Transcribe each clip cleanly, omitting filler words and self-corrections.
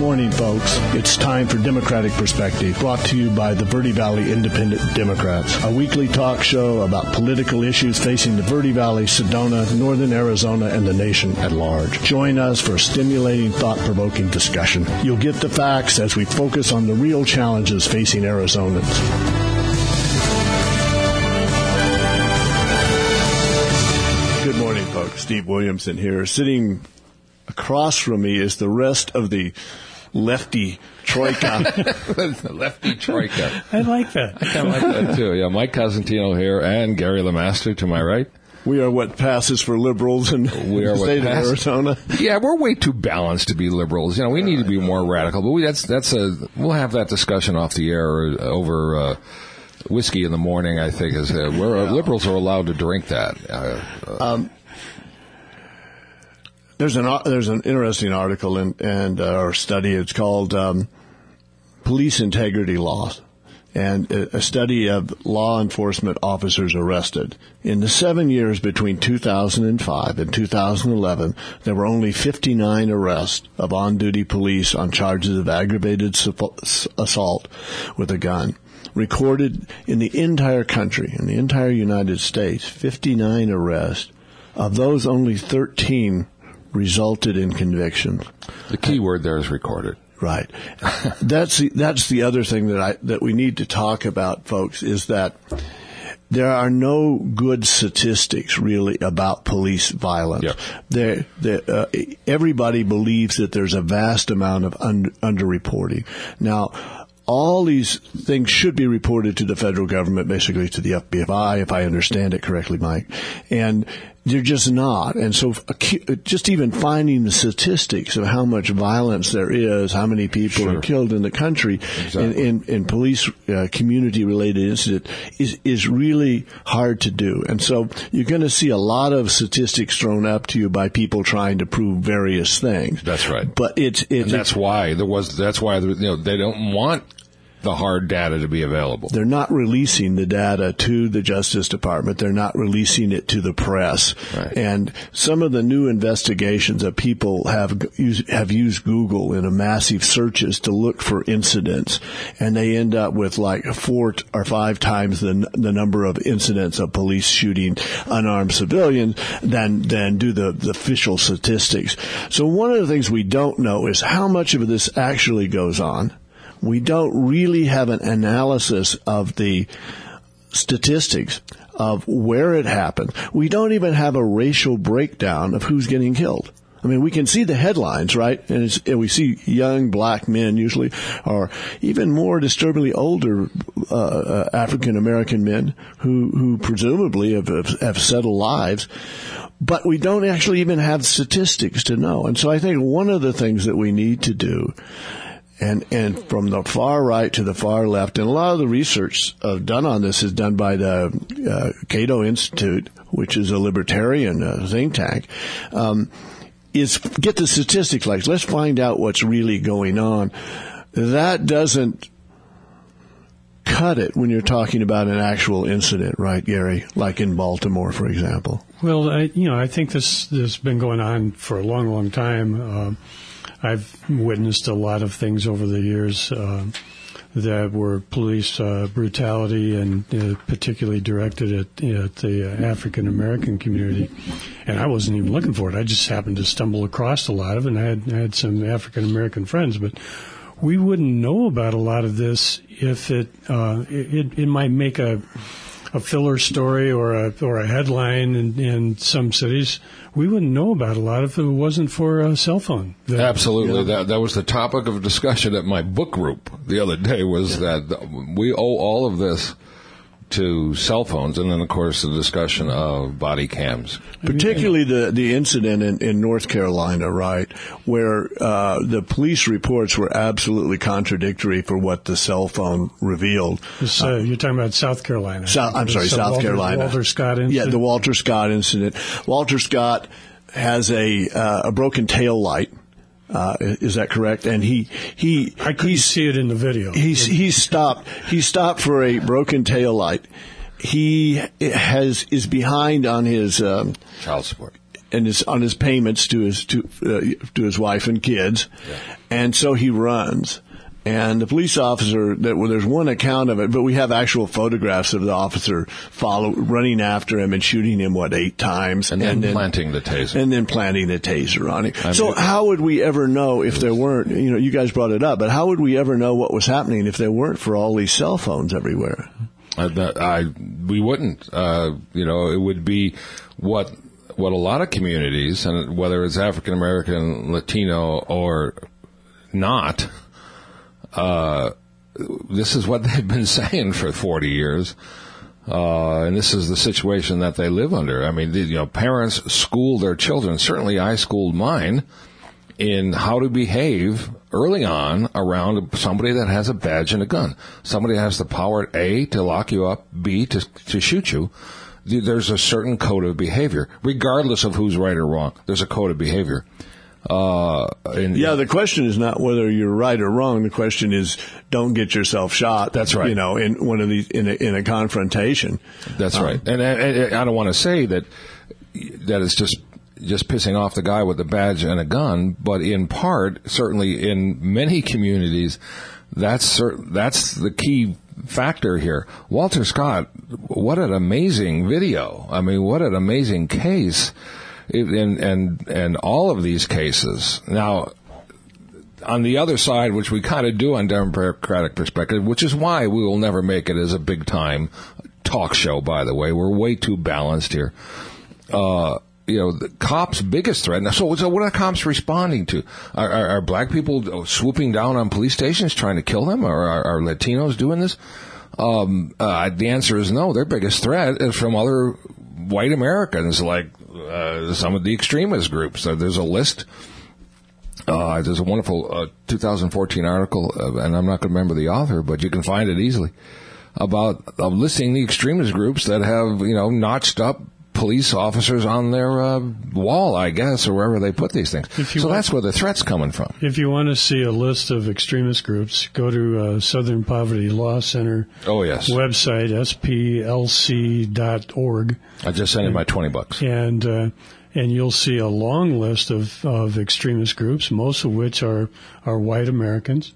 morning, folks. It's time for Democratic Perspective, brought to you by the Verde Valley Independent Democrats, a weekly talk show about political issues facing the Verde Valley, Sedona, northern Arizona, and the nation at large. Join us for a stimulating, thought-provoking discussion. You'll get the facts as we focus on the real challenges facing Arizonans. Good morning, folks. Steve Williamson here. Sitting across from me is the rest of the lefty troika. Lefty troika. I like that. I kind of like that, too. Yeah, Mike Cosentino here and Gary LeMaster to my right. We are what passes for liberals in the state of Arizona. Yeah, we're way too balanced to be liberals. You know, we need to be more radical. But we'll have that discussion off the air over whiskey in the morning, I think. Liberals are allowed to drink that. There's an interesting article or study. It's called Police Integrity Laws, and a study of law enforcement officers arrested. In the 7 years between 2005 and 2011, there were only 59 arrests of on-duty police on charges of aggravated assault with a gun. Recorded in the entire country, in the entire United States, 59 arrests. Of those, only 13 resulted in convictions. The key word there is recorded. Right. That's the other thing that we need to talk about, folks, is that there are no good statistics really about police violence. Yep. Everybody believes that there's a vast amount of underreporting. Now, all these things should be reported to the federal government, basically to the FBI, if I understand it correctly, Mike. And they're just not. And so just even finding the statistics of how much violence there is, how many people are killed in the country in police community-related incidents is really hard to do. And so you're going to see a lot of statistics thrown up to you by people trying to prove various things. That's right. But that's why they don't want the hard data to be available. They're not releasing the data to the Justice Department. They're not releasing it to the press. Right. And some of the new investigations that people have used Google in a massive searches to look for incidents, and they end up with like 4 or 5 times the number of incidents of police shooting unarmed civilians than do the official statistics. So one of the things we don't know is how much of this actually goes on. We don't really have an analysis of the statistics of where it happened. We don't even have a racial breakdown of who's getting killed. I mean, we can see the headlines, right? And we see young black men usually, or even more disturbingly older African American men who presumably have settled lives. But we don't actually even have statistics to know. And so I think one of the things that we need to do, and from the far right to the far left, and a lot of the research done on this is done by the Cato Institute, which is a libertarian think tank, is get the statistics. Like, let's find out what's really going on. That doesn't cut it when you're talking about an actual incident, right, Gary? Like in Baltimore, for example. Well, I think this has been going on for a long, long time. I've witnessed a lot of things over the years that were police brutality, and particularly directed at the African American community. And I wasn't even looking for it. I just happened to stumble across a lot of it, and I had some African American friends. But we wouldn't know about a lot of this if it might make a filler story or a headline in some cities. We wouldn't know about a lot if it wasn't for a cell phone. Absolutely. That was the topic of discussion at my book group the other day, was that we owe all of this to cell phones, and then, of course, the discussion of body cams. Particularly the incident in North Carolina, right, where the police reports were absolutely contradictory for what the cell phone revealed. You're talking about South Carolina. South Carolina. Walter Scott incident? Yeah, the Walter Scott incident. Walter Scott has a broken tail light. Is that correct? And I couldn't see it in the video. He stopped for a broken tail light. He is behind on his child support. on his payments to his wife and kids, and so he runs. And the police officer, there's one account of it, but we have actual photographs of the officer running after him and shooting him, 8 times. And then planting the taser. And then planting the taser on him. So how would we ever know if there weren't, you guys brought it up, but how would we ever know what was happening if there weren't for all these cell phones everywhere? We wouldn't. It would be what a lot of communities, and whether it's African American, Latino, or not, this is what they've been saying for 40 years. And this is the situation that they live under. I mean, parents school their children. Certainly I schooled mine in how to behave early on around somebody that has a badge and a gun. Somebody has the power, A, to lock you up, B, to shoot you. There's a certain code of behavior, regardless of who's right or wrong. There's a code of behavior. The question is not whether you're right or wrong. The question is, don't get yourself shot. That's right. In one of these, in a confrontation. That's right. And I don't want to say that it's just pissing off the guy with the badge and a gun, but in part, certainly in many communities, that's the key factor here. Walter Scott, what an amazing video. I mean, what an amazing case. And all of these cases. Now, on the other side, which we kind of do on Democratic perspective, which is why we will never make it as a big-time talk show, by the way. We're way too balanced here. The cops' biggest threat. So what are cops responding to? Are black people swooping down on police stations trying to kill them? Or are Latinos doing this? The answer is no. Their biggest threat is from other white Americans, like some of the extremist groups. There's a list. There's a wonderful 2014 article, and I'm not going to remember the author, but you can find it easily, about listing the extremist groups that have, notched up police officers on their wall, I guess, or wherever they put these things. So that's where the threat's coming from. If you want to see a list of extremist groups, go to Southern Poverty Law Center website, splc.org. I just sent in my $20. And you'll see a long list of extremist groups, most of which are white Americans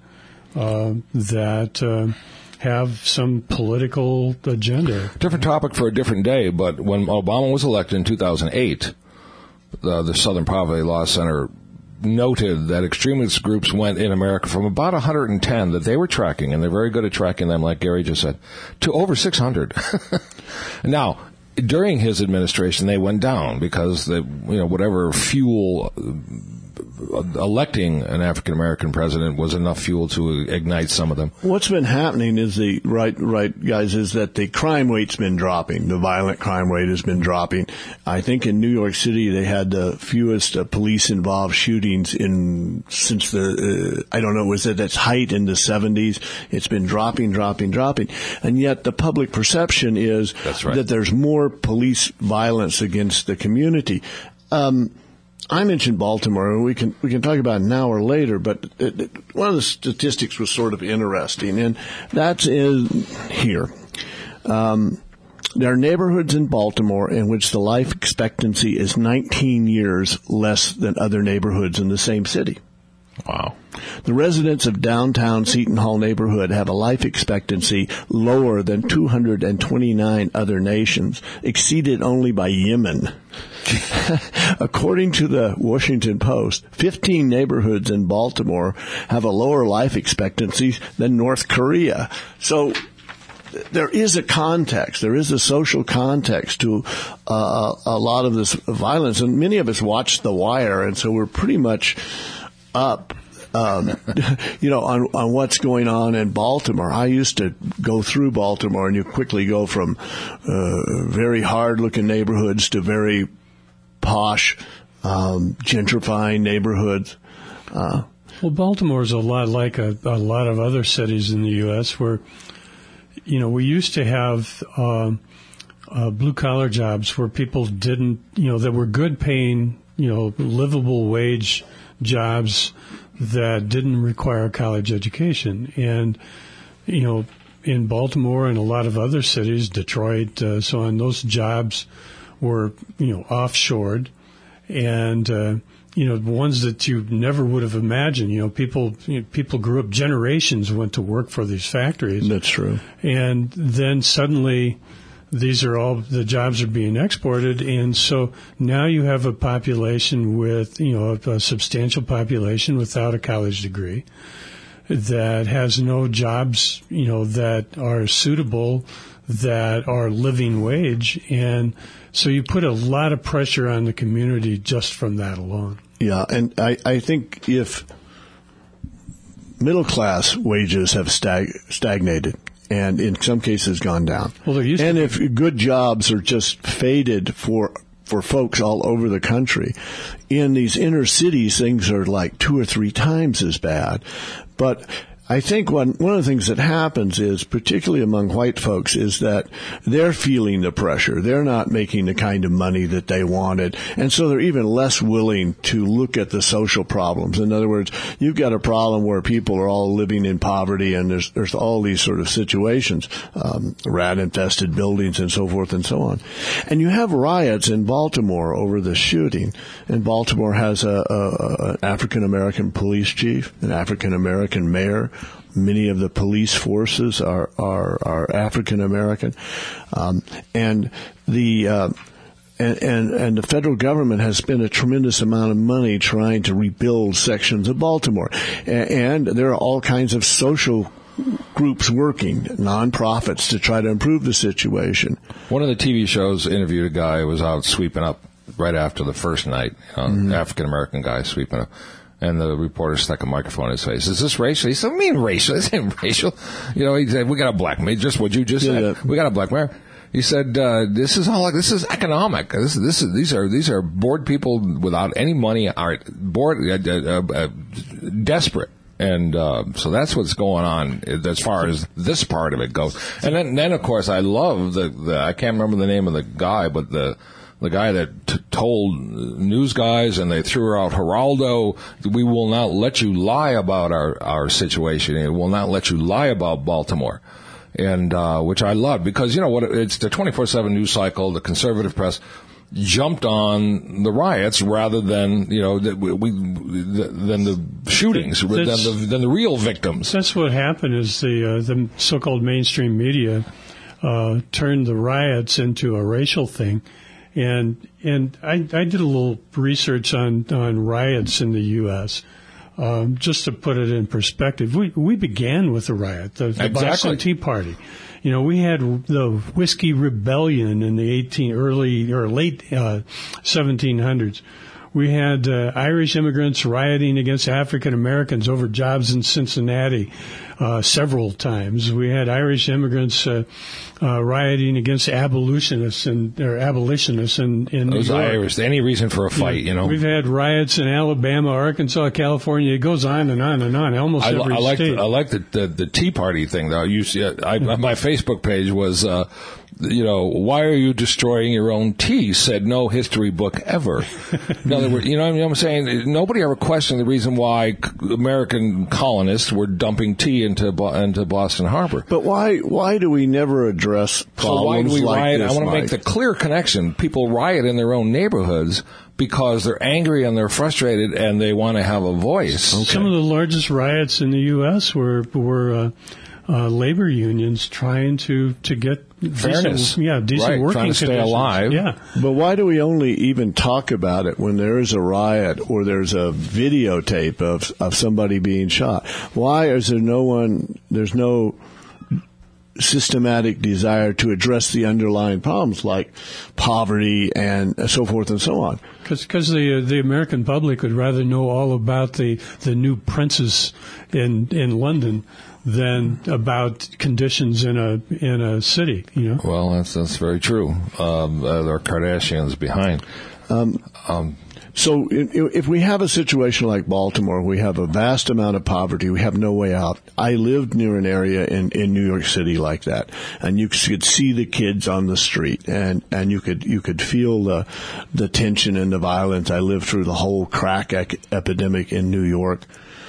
that have some political agenda. Different topic for a different day, but when Obama was elected in 2008, the Southern Poverty Law Center noted that extremist groups went in America from about 110 that they were tracking, and they're very good at tracking them, like Gary just said, to over 600. Now, during his administration, they went down because whatever fuel electing an African American president was enough fuel to ignite some of them. What's been happening is is that the crime rate's been dropping. The violent crime rate has been dropping. I think in New York City they had the fewest police-involved shootings since was at its height in the 70s. It's been dropping, and yet the public perception is that there's more police violence against the community. I mentioned Baltimore, and we can talk about it now or later, but one of the statistics was sort of interesting, and that's here. There are neighborhoods in Baltimore in which the life expectancy is 19 years less than other neighborhoods in the same city. Wow. The residents of downtown Seton Hall neighborhood have a life expectancy lower than 229 other nations, exceeded only by Yemen. According to the Washington Post, 15 neighborhoods in Baltimore have a lower life expectancy than North Korea. So there is a context. There is a social context to a lot of this violence, and many of us watch The Wire, and so we're pretty much up, on what's going on in Baltimore. I used to go through Baltimore, and you quickly go from very hard-looking neighborhoods to very posh, gentrifying neighborhoods. Well, Baltimore is a lot like a lot of other cities in the U.S. where, we used to have blue-collar jobs where people didn't, that were good-paying, livable wage jobs that didn't require a college education. And, in Baltimore and a lot of other cities, Detroit, so on, those jobs were, offshored. and ones that you never would have imagined. People grew up, generations went to work for these factories. That's true. And then suddenly, these are all the jobs are being exported, and so now you have a population with a substantial population without a college degree that has no jobs that are suitable, that are living wage, and so you put a lot of pressure on the community just from that alone. Yeah, and I think if middle class wages have stagnated, and in some cases gone down. Well, there used and to if good jobs are just faded for folks all over the country, in these inner cities, things are like 2 or 3 times as bad. But I think one of the things that happens is, particularly among white folks, is that they're feeling the pressure. They're not making the kind of money that they wanted. And so they're even less willing to look at the social problems. In other words, you've got a problem where people are all living in poverty, and there's all these sort of situations, rat-infested buildings and so forth and so on. And you have riots in Baltimore over the shooting. And Baltimore has an African-American police chief, an African-American mayor. Many of the police forces are African American, and the federal government has spent a tremendous amount of money trying to rebuild sections of Baltimore, and there are all kinds of social groups working, nonprofits, to try to improve the situation. One of the TV shows interviewed a guy who was out sweeping up right after the first night, African American guy sweeping up. And the reporter stuck a microphone in his face. Is this racial? He said, "I mean racial. This ain't racial." He said, "We got a black man." Just what you just said. We got a black man. He said, "This is economic. These are bored people without any money, are bored, desperate." And so that's what's going on as far as this part of it goes. And then of course, I love the I can't remember the name of the guy, but the guy that told news guys, and they threw out Geraldo, "We will not let you lie about our situation. We will not let you lie about Baltimore." And which I love, because it's the 24/7 news cycle. The conservative press jumped on the riots rather than than the shootings, than the real victims. That's what happened. Is the so-called mainstream media turned the riots into a racial thing. And I did a little research on riots in the U.S. Just to put it in perspective. We began with a riot, the Boston Tea Party. We had the Whiskey Rebellion in the late 1700s. We had Irish immigrants rioting against African Americans over jobs in Cincinnati several times. We had Irish immigrants rioting against abolitionists in New York. Those Irish, any reason for a fight, We've had riots in Alabama, Arkansas, California. It goes on and on and on. Almost every state. I like the Tea Party thing, though. My Facebook page was, why are you destroying your own tea? Said no history book ever. In other words, what I'm saying? Nobody ever questioned the reason why American colonists were dumping tea into Boston Harbor. But why do we never address problems so why do we like riot? this? I want to make the clear connection. People riot in their own neighborhoods because they're angry and they're frustrated and they want to have a voice. Okay. Some of the largest riots in the U.S. were labor unions trying to get fairness, decent right, working trying to stay conditions. alive. Yeah, but why do we only even talk about it when there is a riot or there's a videotape of somebody being shot? Why is there there's no systematic desire to address the underlying problems like poverty and so forth and so on? Because the American public would rather know all about the new princes in London than about conditions in a city. Well, that's very true. There are Kardashians behind. So if we have a situation like Baltimore, we have a vast amount of poverty, we have no way out. I lived near an area in New York City like that, and you could see the kids on the street, and you could feel the tension and the violence. I lived through the whole crack epidemic in New York.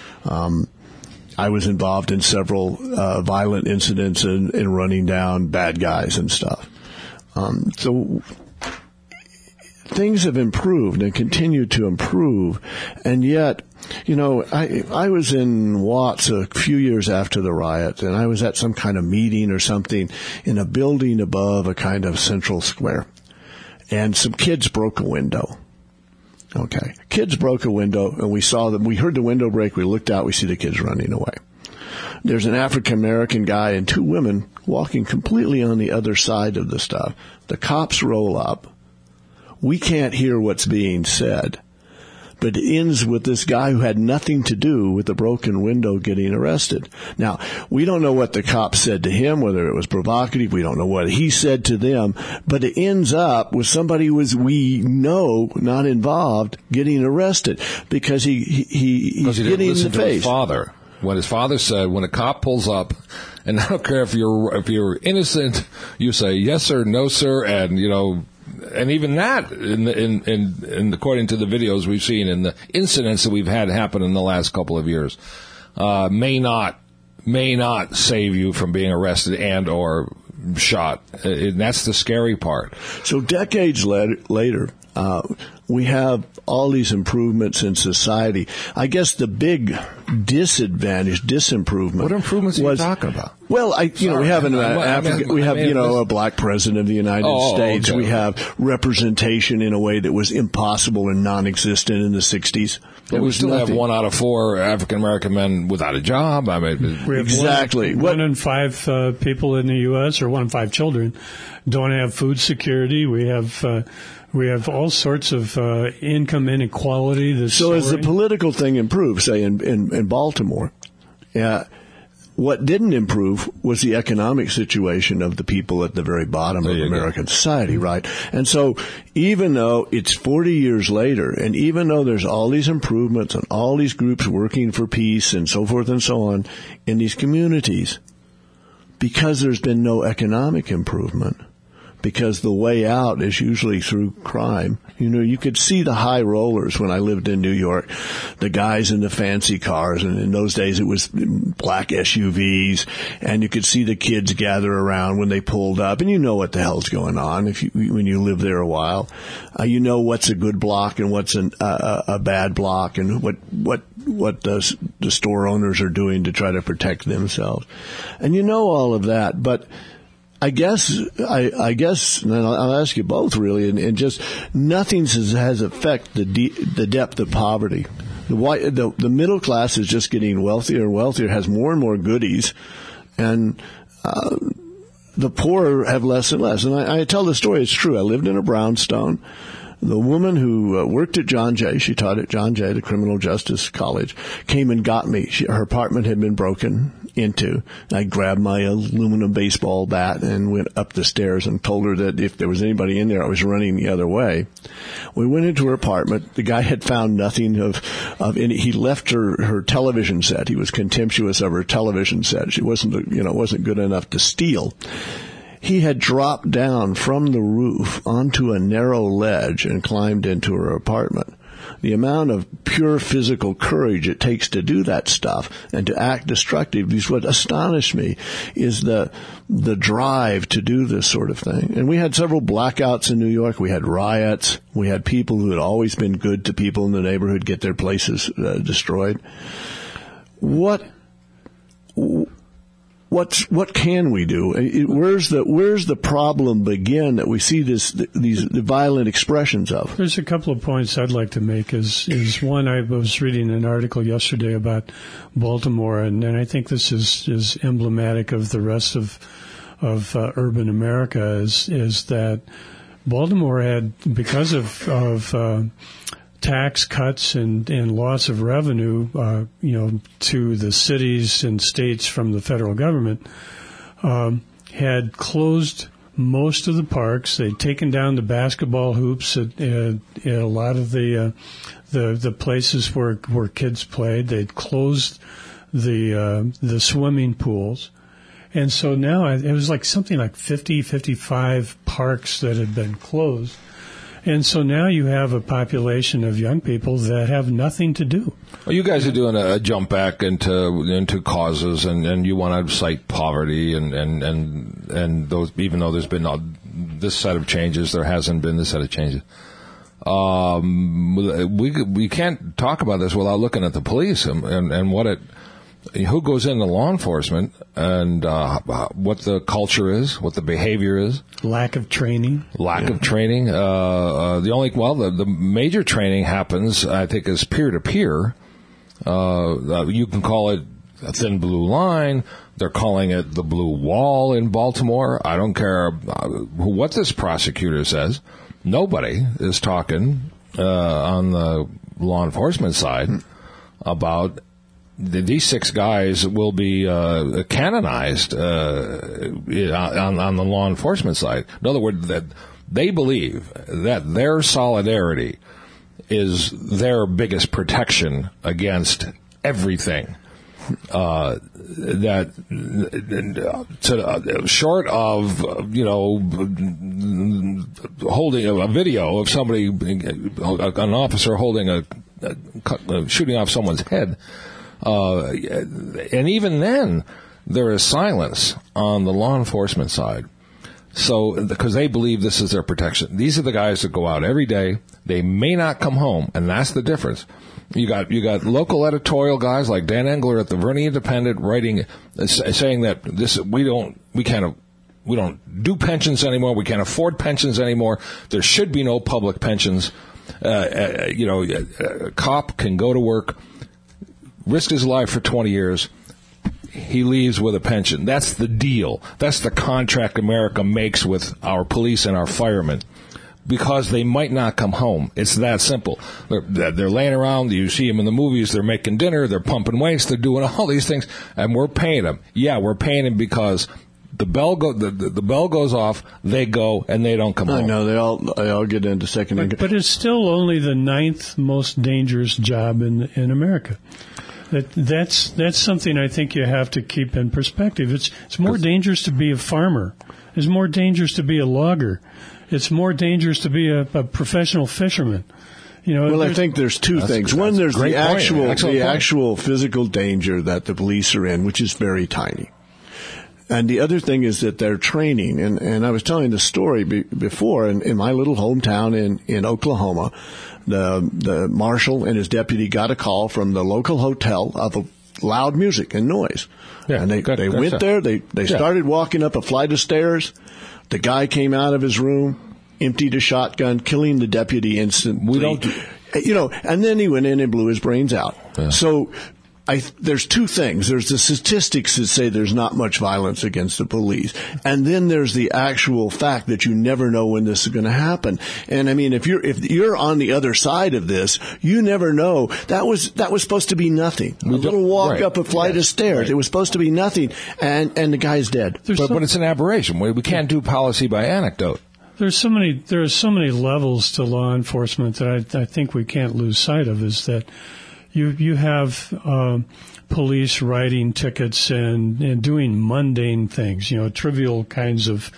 I was involved in several violent incidents in running down bad guys and stuff. So things have improved and continue to improve, and yet, I was in Watts a few years after the riot, and I was at some kind of meeting or something in a building above a kind of central square, and some kids broke a window. Okay. Kids broke a window, and we saw them. We heard the window break. We looked out. We see the kids running away. There's an African-American guy and two women walking completely on the other side of the stuff. The cops roll up. We can't hear what's being said. But it ends with this guy who had nothing to do with the broken window getting arrested. Now, we don't know what the cops said to him, whether it was provocative. We don't know what he said to them. But it ends up with somebody who was, we know, not involved, getting arrested because he's getting in the face. His father. When his father said, when a cop pulls up, and I don't care if you're innocent, you say yes sir, no sir, and and even that, in according to the videos we've seen and the incidents that we've had happen in the last couple of years, may not save you from being arrested and or shot. And that's the scary part. So decades later, we have all these improvements in society. I guess the big disimprovement. What improvements are you talking about? Well, we have a black president of the United States. Okay. We have representation in a way that was impossible and non-existent in the 60s. But we still have 1 out of 4 African American men without a job. I mean, exactly. One in 5 people in the U.S. or 1 in 5 children don't have food security. We have all sorts of income inequality. So as the political thing improves, say in Baltimore, what didn't improve was the economic situation of the people at the very bottom of American society, right? And so even though it's 40 years later, and even though there's all these improvements and all these groups working for peace and so forth and so on in these communities, because there's been no economic improvement, because the way out is usually through crime. You could see the high rollers when I lived in New York, the guys in the fancy cars, and in those days it was black SUVs, and you could see the kids gather around when they pulled up, and you know what the hell's going on when you live there a while. You know what's a good block and what's a bad block, and what the store owners are doing to try to protect themselves. And you know all of that, but I guess, and I'll ask you both really, and just nothing has affected the depth of poverty. The middle class is just getting wealthier and wealthier, has more and more goodies, and the poor have less and less. And I tell the story, it's true. I lived in a brownstone. The woman who worked at John Jay, she taught at John Jay, the Criminal Justice College, came and got me. Her apartment had been broken into. I grabbed my aluminum baseball bat and went up the stairs and told her that if there was anybody in there, I was running the other way. We went into her apartment. The guy had found nothing of any. He left her television set. He was contemptuous of her television set. She wasn't good enough to steal. He had dropped down from the roof onto a narrow ledge and climbed into her apartment. The amount of pure physical courage it takes to do that stuff and to act destructive is what astonished me, is the drive to do this sort of thing. And we had several blackouts in New York. We had riots. We had people who had always been good to people in the neighborhood get their places destroyed. What can we do? Where's the problem begin that we see these violent expressions of? There's a couple of points I'd like to make. Is one, I was reading an article yesterday about Baltimore, and I think this is emblematic of the rest of urban America. Is that Baltimore had, because of tax cuts and loss of revenue, to the cities and states from the federal government, had closed most of the parks. They'd taken down the basketball hoops at a lot of the places where kids played. They'd closed the swimming pools. And so now it was like something like 55 parks that had been closed. And so now you have a population of young people that have nothing to do. Well, you guys are doing a jump back into causes, and you want to cite poverty and those. Even though there's been this set of changes, there hasn't been this set of changes. We can't talk about this without looking at the police and who goes into law enforcement and what the culture is, what the behavior is. Lack of training. The major training happens, I think, is peer-to-peer. You can call it a thin blue line. They're calling it the blue wall in Baltimore. I don't care what this prosecutor says. Nobody is talking on the law enforcement side about these 6 guys will be canonized on the law enforcement side. In other words, that they believe that their solidarity is their biggest protection against everything. Short of holding a video of somebody, an officer holding shooting off someone's head. And even then, there is silence on the law enforcement side. So, because they believe this is their protection. These are the guys that go out every day. They may not come home, and that's the difference. You got local editorial guys like Dan Engler at the Vernon Independent writing, saying that we don't do pensions anymore. We can't afford pensions anymore. There should be no public pensions. A cop can go to work, risk his life for 20 years. He leaves with a pension. That's the deal. That's the contract America makes with our police and our firemen, because they might not come home. It's that simple. They're laying around. You see them in the movies. They're making dinner. They're pumping weights. They're doing all these things, and we're paying them. Yeah, we're paying them because the bell goes off. They go, and they don't come home. I know they all get into second income. But it's still only the 9th most dangerous job in America. That's something I think you have to keep in perspective. It's more dangerous to be a farmer. It's more dangerous to be a logger. It's more dangerous to be a professional fisherman. Well, I think there's two things. One, there's the actual physical danger that the police are in, which is very tiny. And the other thing is that they're training. And I was telling the story before in my little hometown in Oklahoma. The marshal and his deputy got a call from the local hotel of loud music and noise. Yeah, and they went there. They started walking up a flight of stairs. The guy came out of his room, emptied a shotgun, killing the deputy instantly. And then he went in and blew his brains out. Yeah. So there's two things. There's the statistics that say there's not much violence against the police. And then there's the actual fact that you never know when this is going to happen. And I mean, if you're on the other side of this, you never know. That was supposed to be nothing. A little walk up a flight of stairs. Right. It was supposed to be nothing. And the guy's dead. But it's an aberration. We can't do policy by anecdote. There are so many levels to law enforcement that I think we can't lose sight of, is that you have police writing tickets and doing mundane things, trivial kinds of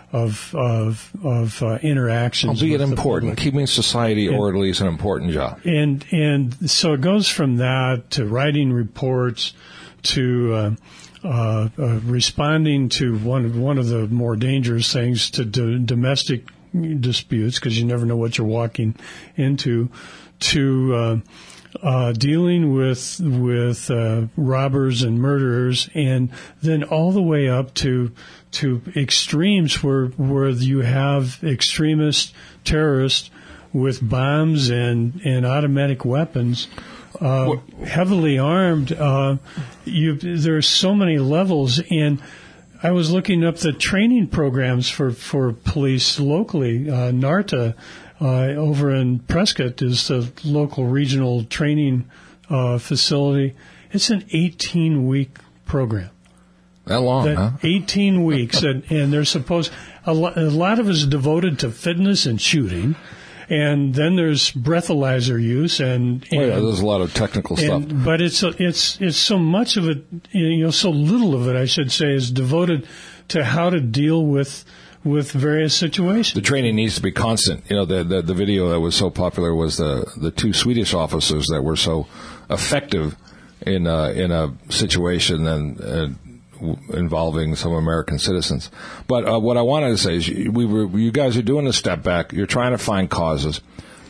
interactions. Albeit important. Keeping society orderly is an important job. And so it goes from that to writing reports to responding to one of the more dangerous things, to domestic disputes, because you never know what you're walking into, to dealing with robbers and murderers, and then all the way up to extremes where you have extremist terrorists with bombs and automatic weapons, heavily armed. There are so many levels, and I was looking up the training programs for police locally. NARTA over in Prescott is the local regional training facility. It's an 18-week program. That long, huh? 18 weeks, and they're supposed. A lot of it is devoted to fitness and shooting, and then there's breathalyzer use and there's a lot of technical stuff. But it's so much of it, so little of it, I should say, is devoted to how to deal with various situations. The training needs to be constant. The video that was so popular was the two Swedish officers that were so effective in a situation and involving some American citizens. But what I wanted to say is, you guys are doing a step back. You're trying to find causes.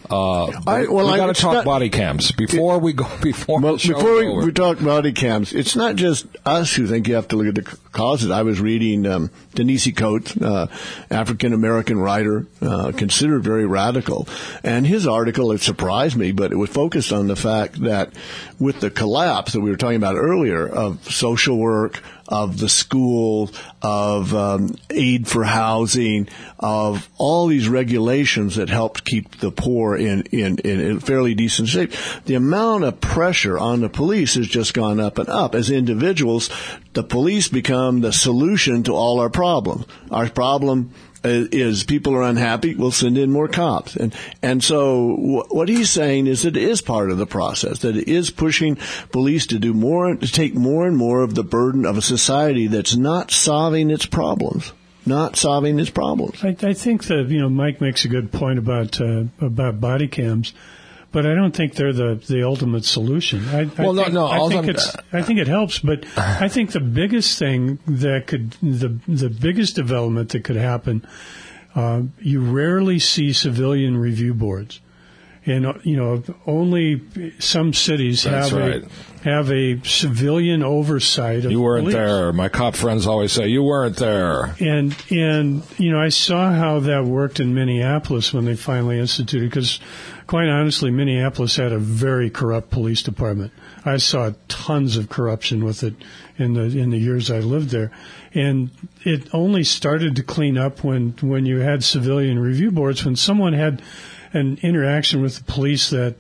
We got to talk body cams before we go. Before we talk body cams, it's not just us who think you have to look at the causes. I was reading Ta-Nehisi Coates, African American writer, considered very radical, and his article, it surprised me, but it was focused on the fact that with the collapse that we were talking about earlier of social work, of the school, of aid for housing, of all these regulations that helped keep the poor in fairly decent shape, the amount of pressure on the police has just gone up and up. As individuals, the police become the solution to all our problems. Our problem is people are unhappy, we'll send in more cops. And so what he's saying is that it is part of the process, that it is pushing police to do more, to take more and more of the burden of a society that's not solving its problems. I think that, Mike makes a good point about body cams, but I don't think they're the ultimate solution. I think it helps, but I think the biggest thing the biggest development that could happen, you rarely see civilian review boards. And, only some cities have a civilian oversight of You weren't police. there. My cop friends always say, you weren't there. And I saw how that worked in Minneapolis when they finally instituted, because quite honestly, Minneapolis had a very corrupt police department. I saw tons of corruption with it in the years I lived there. And it only started to clean up when you had civilian review boards, when someone had an interaction with the police that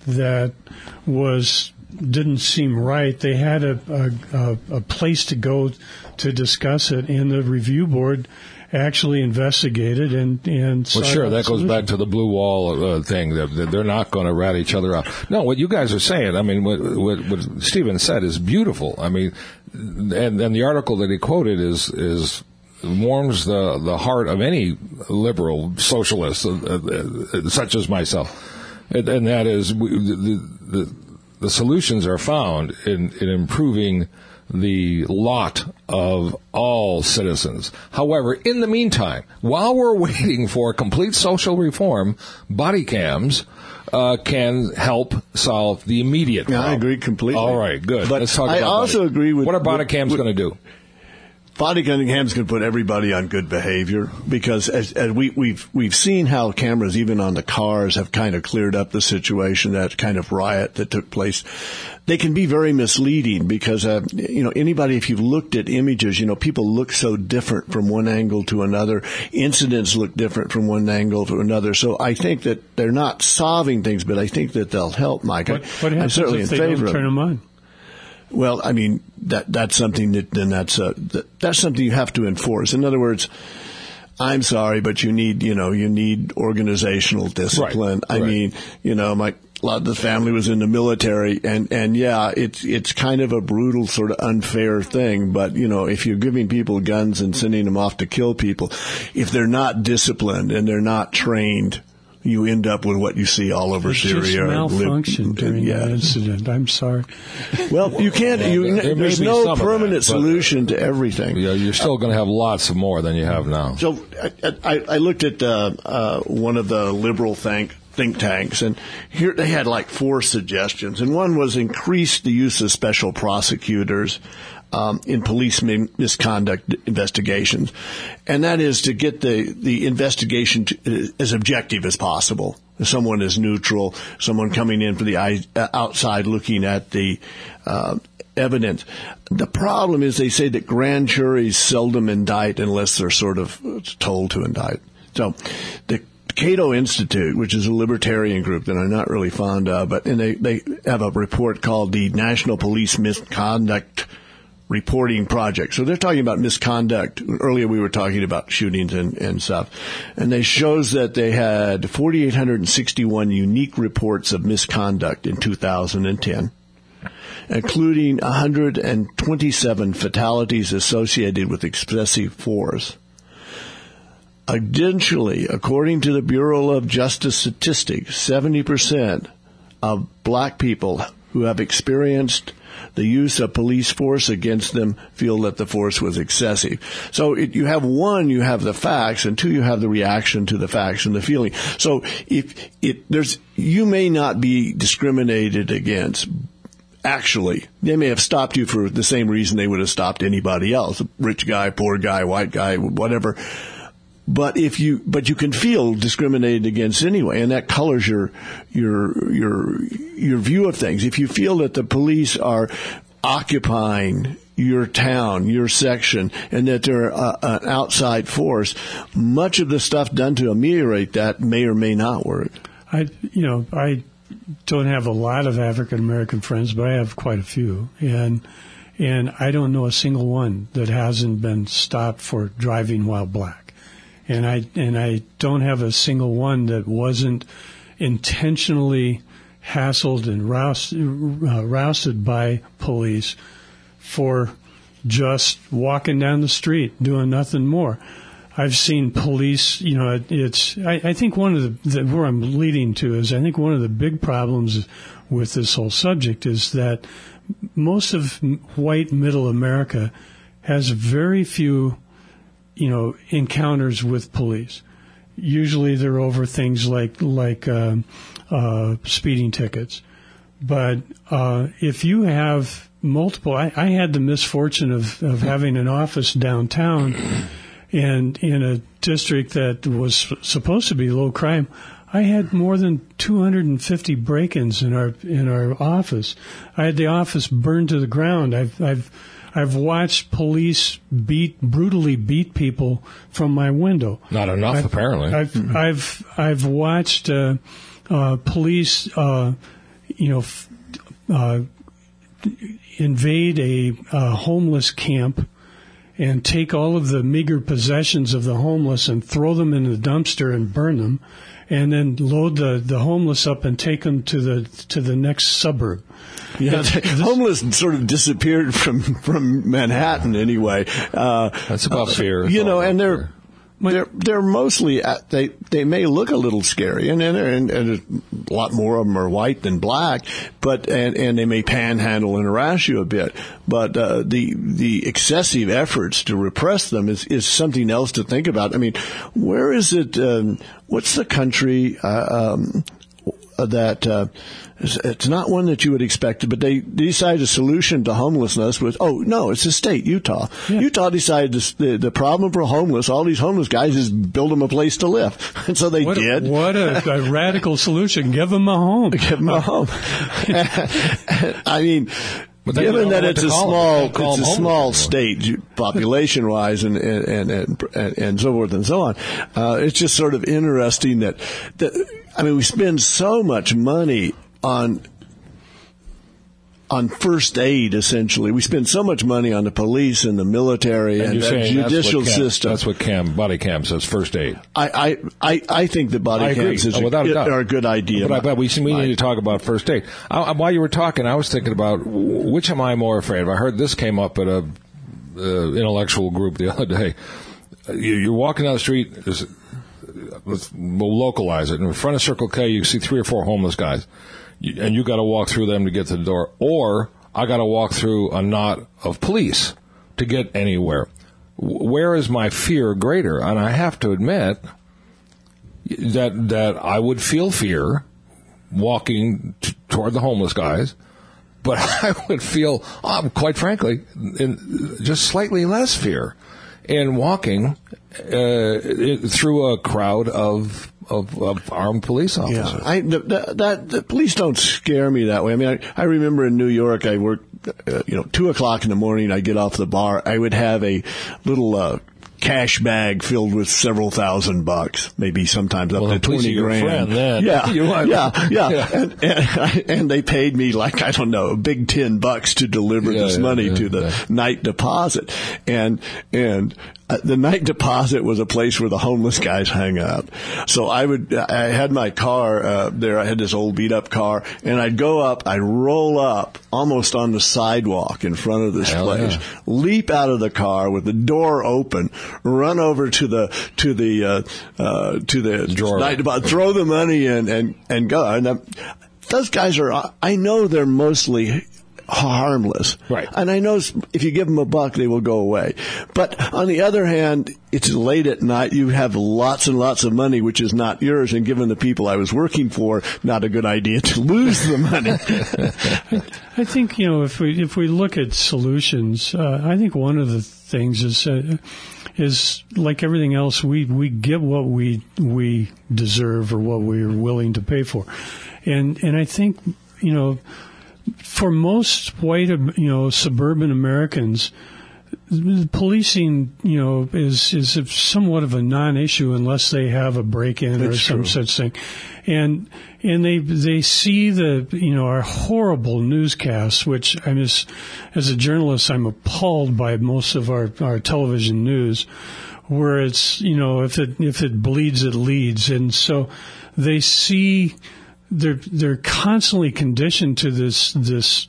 didn't seem right. They had a place to go to discuss it, and the review board actually investigated and well, sure, that goes back to the blue wall thing. They're not going to rat each other out. No, what you guys are saying, I mean, what Stephen said is beautiful. I mean, and the article that he quoted is warms the heart of any liberal socialist, such as myself, and that is the solutions are found in improving the lot of all citizens. However, in the meantime, while we're waiting for complete social reform, body cams can help solve the immediate problem. I agree completely. All right, good. But let's talk about also agree with... What are body cams going to do? Body cams can put everybody on good behavior, because as we've seen how cameras, even on the cars, have kind of cleared up the situation, that kind of riot that took place. They can be very misleading because, anybody, if you've looked at images, people look so different from one angle to another. Incidents look different from one angle to another. So I think that they're not solving things, but I think that they'll help, Mike. What happens I'm certainly if in they favor don't turn them on? Well, I mean, that's something that's something you have to enforce. In other words, I'm sorry, but you need organizational discipline. Right. I mean, a lot of the family was in the military, and yeah, it's kind of a brutal, sort of unfair thing. But if you're giving people guns and sending them off to kill people, if they're not disciplined and they're not trained, you end up with what you see all over Syria. Just malfunctioned during that incident. I'm sorry. Well, you can't. There's no permanent solution to everything. Yeah, you're still going to have lots more than you have now. So I looked at one of the liberal think tanks, and here they had like 4 suggestions, and one was increase the use of special prosecutors in police misconduct investigations, and that is to get the investigation as objective as possible. Someone is neutral, someone coming in from the outside looking at the evidence. The problem is they say that grand juries seldom indict unless they're sort of told to indict. So the Cato Institute, which is a libertarian group that I'm not really fond of, and they have a report called the National Police Misconduct Reporting Project. So they're talking about misconduct. Earlier we were talking about shootings and stuff. And they shows that they had 4,861 unique reports of misconduct in 2010, including 127 fatalities associated with excessive force. Additionally, according to the Bureau of Justice Statistics, 70% of black people who have experienced the use of police force against them feel that the force was excessive. So you have one, you have the facts, and two, you have the reaction to the facts and the feeling. So you may not be discriminated against. Actually, they may have stopped you for the same reason they would have stopped anybody else, rich guy, poor guy, white guy, whatever. But you can feel discriminated against anyway, and that colors your view of things. If you feel that the police are occupying your town, your section, and that they're an outside force, much of the stuff done to ameliorate that may or may not work. I don't have a lot of African American friends, but I have quite a few, and I don't know a single one that hasn't been stopped for driving while black. And I don't have a single one that wasn't intentionally hassled and rousted by police for just walking down the street, doing nothing more. I've seen police, I think one of where I'm leading to is I think one of the big problems with this whole subject is that most of white middle America has very few encounters with police. Usually they're over things like speeding tickets. But if you have multiple, I had the misfortune of having an office downtown, and in a district that was supposed to be low crime, I had more than 250 break-ins in our office. I had the office burned to the ground. I've watched police brutally beat people from my window. Not enough, apparently. I've watched police, invade a homeless camp and take all of the meager possessions of the homeless and throw them in the dumpster and burn them, and then load the homeless up and take them to the next suburb. Yeah, homeless sort of disappeared from Manhattan anyway. That's about fear. And they're mostly they may look a little scary, and a lot more of them are white than black, but and they may panhandle and harass you a bit. But the excessive efforts to repress them is something else to think about. I mean, where is it? What's the country that? It's not one that you would expect, but they decided a solution to homelessness was, it's a state, Utah. Yeah. Utah decided the problem for homeless, all these homeless guys, is build them a place to live. And so they did. What a radical solution. Give them a home. Give them a home. I mean, given that it's a small state population-wise and so forth and so on, it's just sort of interesting that we spend so much money on first aid, essentially. We spend so much money on the police and the military and the judicial system. That's what body cam says, first aid. I think that body cams are a good idea. But we need to talk about first aid. While you were talking, I was thinking about which am I more afraid of. I heard this came up at a intellectual group the other day. You're walking down the street. We'll localize it. In front of Circle K, you see 3 or 4 homeless guys. And you got to walk through them to get to the door, or I got to walk through a knot of police to get anywhere. Where is my fear greater? And I have to admit that I would feel fear walking toward the homeless guys, but I would feel, quite frankly, just slightly less fear in walking through a crowd of armed police officers. Yeah, the police don't scare me that way. I mean, I remember in New York, I worked, 2:00 in the morning, I'd get off the bar, I would have a little, cash bag filled with several $1,000, maybe sometimes up to 20 grand. Friend, then. Yeah. And they paid me a big $10 to deliver this money to the night deposit. And the night deposit was a place where the homeless guys hang out. So I had my car there. I had this old beat up car, and I'd roll up almost on the sidewalk in front of this place, leap out of the car with the door open, run over to the night deposit, throw the money in, and go. And those guys are, I know they're mostly harmless. Right. And I know if you give them a buck, they will go away. But on the other hand, it's late at night. You have lots and lots of money, which is not yours. And given the people I was working for, not a good idea to lose the money. I think, if we look at solutions, I think one of the things is like everything else, we get what we deserve or what we're willing to pay for. And I think, for most white, suburban Americans, policing, is somewhat of a non-issue unless they have a break-in or some such thing. And they see our horrible newscasts, which as a journalist, I'm appalled by most of our television news, where it's, if it bleeds, it leads. And so they see, they're constantly conditioned to this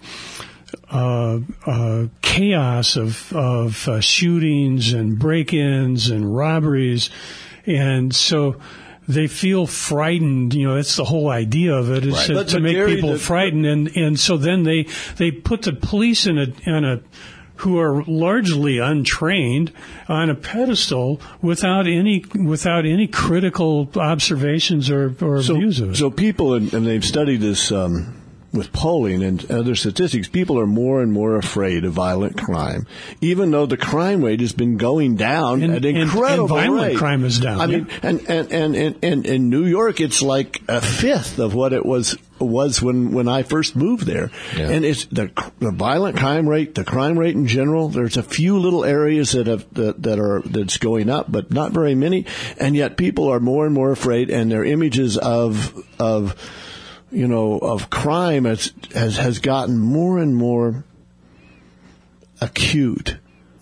chaos of shootings and break-ins and robberies, and so they feel frightened. That's the whole idea of it, is to make people frightened, and so then they put the police in a who are largely untrained on a pedestal without any critical observations or views of it. So people, and they've studied this with polling and other statistics, people are more and more afraid of violent crime, even though the crime rate has been going down at an incredible and violent rate. Crime is down. I mean, and in New York, it's like a fifth of what it was when I first moved there. Yeah. And it's the violent crime rate, the crime rate in general. There's a few little areas that's going up, but not very many. And yet people are more and more afraid, and their images of crime has gotten more and more acute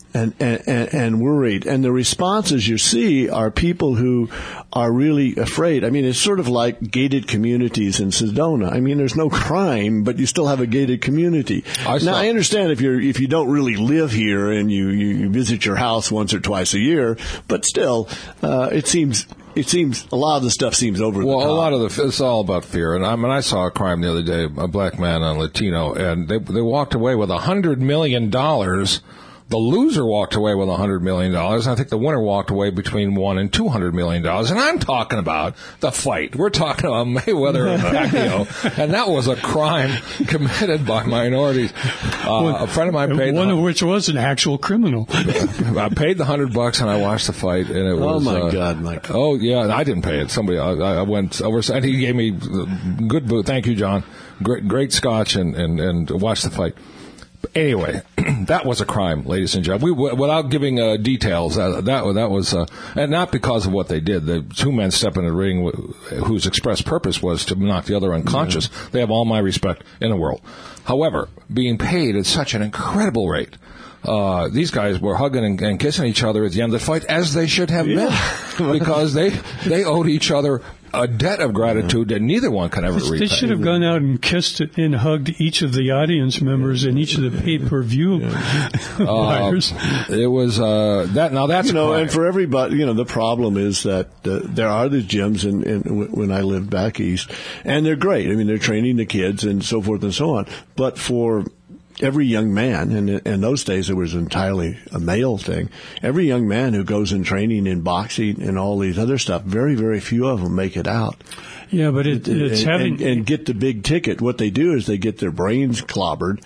and worried. And the responses you see are people who are really afraid. I mean, it's sort of like gated communities in Sedona. I mean, there's no crime, but you still have a gated community. Now, I understand if you don't really live here and you visit your house once or twice a year, but still, it seems a lot of the stuff seems over the top. Well, a lot of it's all about fear. And I saw a crime the other day, a black man on Latino, and they walked away with $100 million. The loser walked away with $100 million. And I think the winner walked away between $1 and $200 million. And I'm talking about the fight. We're talking about Mayweather and Pacquiao. And that was a crime committed by minorities. A friend of mine paid one of which was an actual criminal. I paid the $100 and I watched the fight, and it was. Oh my God, Mike! Oh yeah, I didn't pay it. Somebody, I went over, and he gave me good booze. Thank you, John. Great scotch, and watched the fight. Anyway, that was a crime, ladies and gentlemen. Without giving details, that was, and not because of what they did. The two men stepped in the ring whose express purpose was to knock the other unconscious. Yeah. They have all my respect in the world. However, being paid at such an incredible rate, these guys were hugging and kissing each other at the end of the fight, as they should have been, because they owed each other a debt of gratitude that neither one can ever repay. They should have gone out and kissed and hugged each of the audience members and each of the pay-per-view buyers. It was that. Now that's and for everybody, the problem is that there are these gyms when I lived back east, and they're great. I mean, they're training the kids and so forth and so on. But for every young man, and in those days it was entirely a male thing, every young man who goes in training in boxing and all these other stuff, very, very few of them make it out. Yeah, but it's having... And get the big ticket. What they do is they get their brains clobbered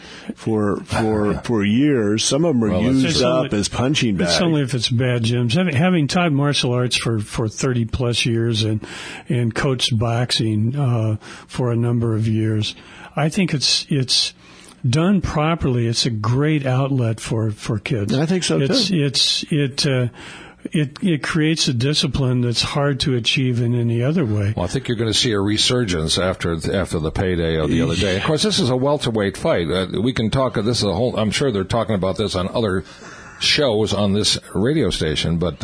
for years. Some of them are used up as punching bags. It's only if it's bad gyms. Having taught martial arts for 30-plus years and coached boxing for a number of years, I think it's done properly, it's a great outlet for kids. I think so too. It creates a discipline that's hard to achieve in any other way. Well, I think you're going to see a resurgence after the payday of the other day. Of course, this is a welterweight fight. We can talk. This is a whole. I'm sure they're talking about this on other shows on this radio station, but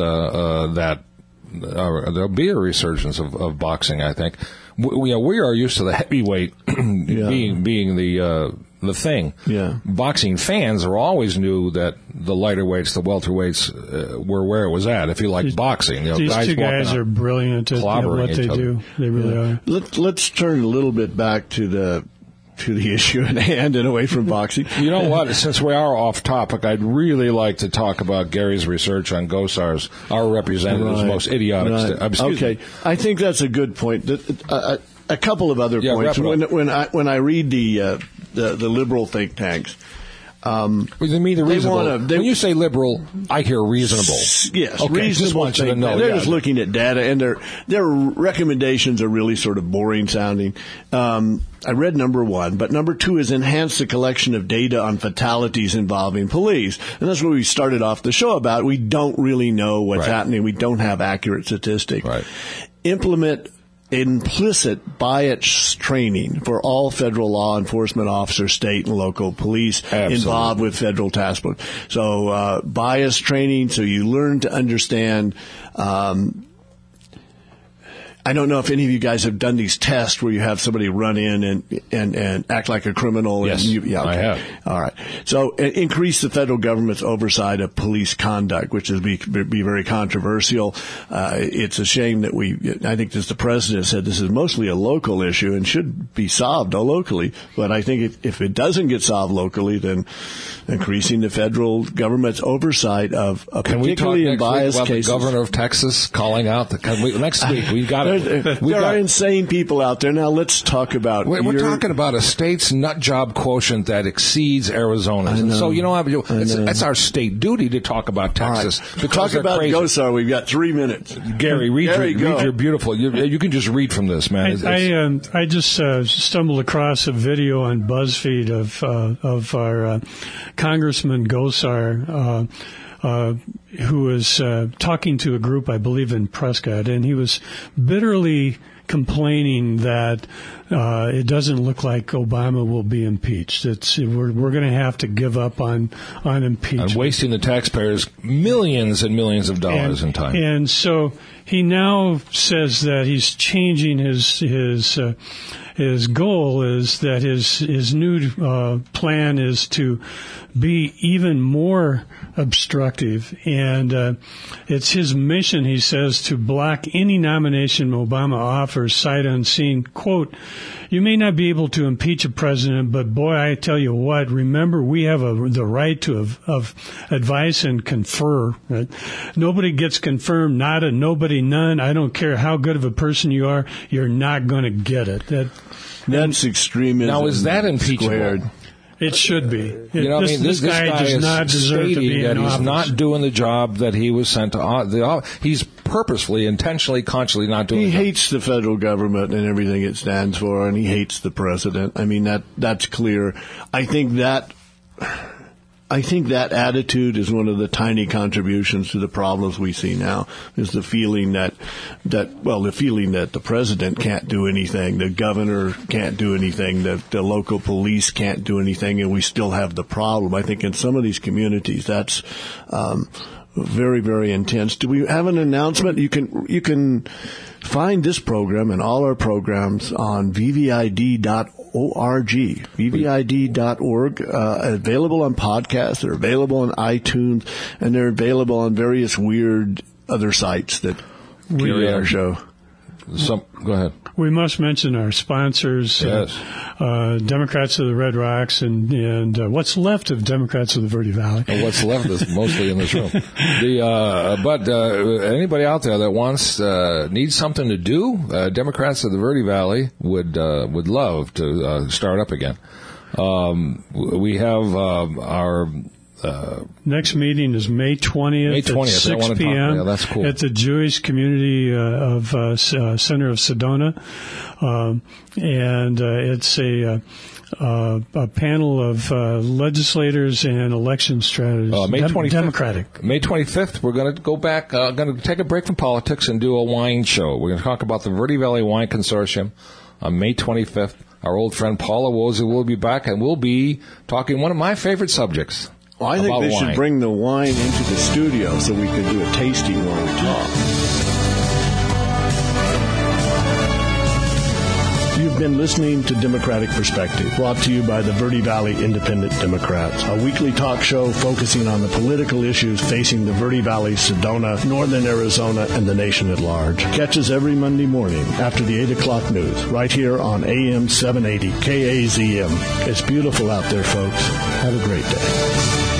there'll be a resurgence of boxing. I think we are used to the heavyweight being the thing. Yeah. Boxing fans always knew that the lighter weights, the welterweights, were where it was at. If you like boxing, these guys two guys are brilliant at what they do. They really are. Let's turn a little bit back to the issue at hand and away from boxing. You know what? Since we are off topic, I'd really like to talk about Gary's research on Gosar's, our representative's most idiotic. Okay, I think that's a good point. A couple of other points. When I read the liberal think tanks. When you say liberal, I hear reasonable. Yes, okay, reasonable. Just want you to know. They're just looking at data, and their recommendations are really sort of boring sounding. I read number 1, but number 2 is enhance the collection of data on fatalities involving police, and that's what we started off the show about. We don't really know what's happening. We don't have accurate statistics. Right. Implement implicit bias training for all federal law enforcement officers, state and local police involved with federal task force. So bias training, so you learn to understand. I don't know if any of you guys have done these tests where you have somebody run in and act like a criminal. Yes, I have. All right. So increase the federal government's oversight of police conduct, which is be very controversial. It's a shame that I think as the president said, this is mostly a local issue and should be solved locally. But I think if it doesn't get solved locally, then increasing the federal government's oversight of particularly in biased cases. The governor of Texas calling out next week we've got it. There are insane people out there. Now let's talk about. We're talking about a state's nut job quotient that exceeds Arizona's, and so it's our state duty to talk about Texas. Right. Talk about Gosar. We've got 3 minutes. Gary, read your beautiful. You can just read from this, man. I just stumbled across a video on BuzzFeed of our Congressman Gosar. Who was talking to a group, I believe, in Prescott, and he was bitterly complaining that it doesn't look like Obama will be impeached. We're going to have to give up on impeachment. And wasting the taxpayers millions and millions of dollars in time. And so he now says that he's changing his goal is that his new plan is to be even more obstructive, and it's his mission, he says, to block any nomination Obama offers sight unseen. Quote, "You may not be able to impeach a president, but boy, I tell you what, remember we have the right to of advice and confer. Right? Nobody gets confirmed, nada, nobody, none. I don't care how good of a person you are, you're not going to get it." That's extremism. Now, is that impeachable? Squared. It should be. This guy does not deserve to be in office. He's not doing the job that he was sent to. He's purposefully, intentionally, consciously not doing. He hates the federal government and everything it stands for, and he hates the president. I mean, that's clear. I think that attitude is one of the tiny contributions to the problems we see now. Is the feeling that the president can't do anything, the governor can't do anything, the local police can't do anything, and we still have the problem. I think in some of these communities, that's very, very intense. Do we have an announcement? You can find this program and all our programs on vvid.org, vvid.org, available on podcasts. They're available on iTunes, and they're available on various weird other sites that carry our show. Go ahead. We must mention our sponsors, yes. Democrats of the Red Rocks, and what's left of Democrats of the Verde Valley. And what's left is mostly in this room. But anybody out there that needs something to do, Democrats of the Verde Valley would love to start up again. We have our. Next meeting is May 20th at 6 p.m. Yeah, that's cool. At the Jewish Community of Center of Sedona. And it's a panel of legislators and election strategists. May 25th, Democratic. May 25th, we're going to go back, going to take a break from politics and do a wine show. We're going to talk about the Verde Valley Wine Consortium on May 25th. Our old friend Paula Wozu will be back, and we'll be talking one of my favorite subjects. Well, I think they should bring the wine into the studio so we can do a tasting while we talk. You've been listening to Democratic Perspective, brought to you by the Verde Valley Independent Democrats, a weekly talk show focusing on the political issues facing the Verde Valley, Sedona, northern Arizona, and the nation at large. Catch us every Monday morning after the 8 o'clock news, right here on AM 780 KAZM. It's beautiful out there, folks. Have a great day.